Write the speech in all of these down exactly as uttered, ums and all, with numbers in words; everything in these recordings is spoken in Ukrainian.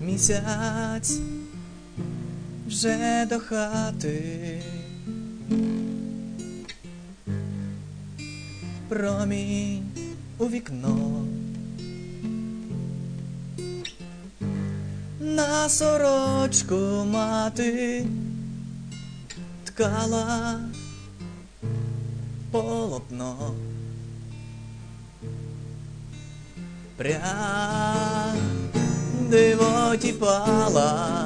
Місяць вже до хати, промінь у вікно, на сорочку мати ткала полотно, прям диво тіпала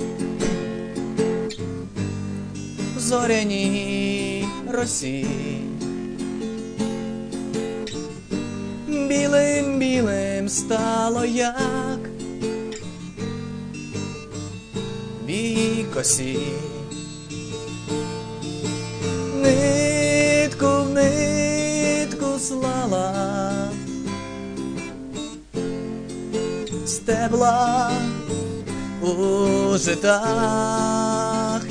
в зоряній росі. Білим-білим стало, як в її косі. Нитку в нитку слала, стебла у житах,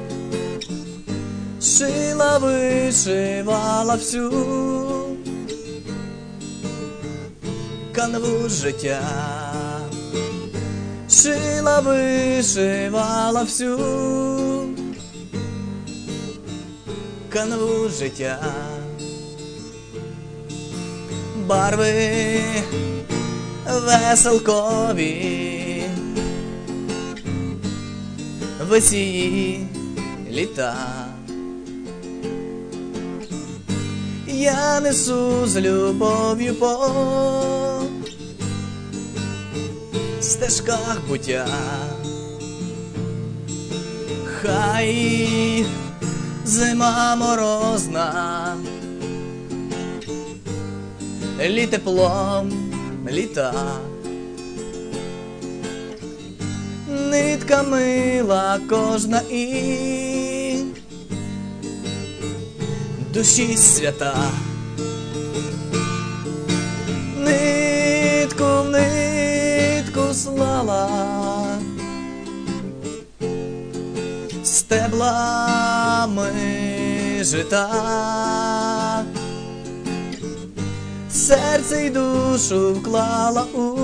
шила, вишивала всю канву життя, шила, вишивала всю канву життя. Барви веселкові, весії літа, я несу з любов'ю по стежках буття. Хай зима морозна лі теплом літа, нитка мила кожна і душі свята. Нитку в нитку слала, стеблами жита, серце й душу вклала у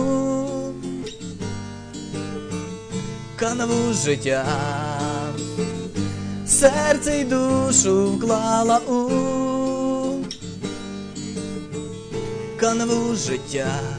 канву життя, серце й душу вклала у канву життя.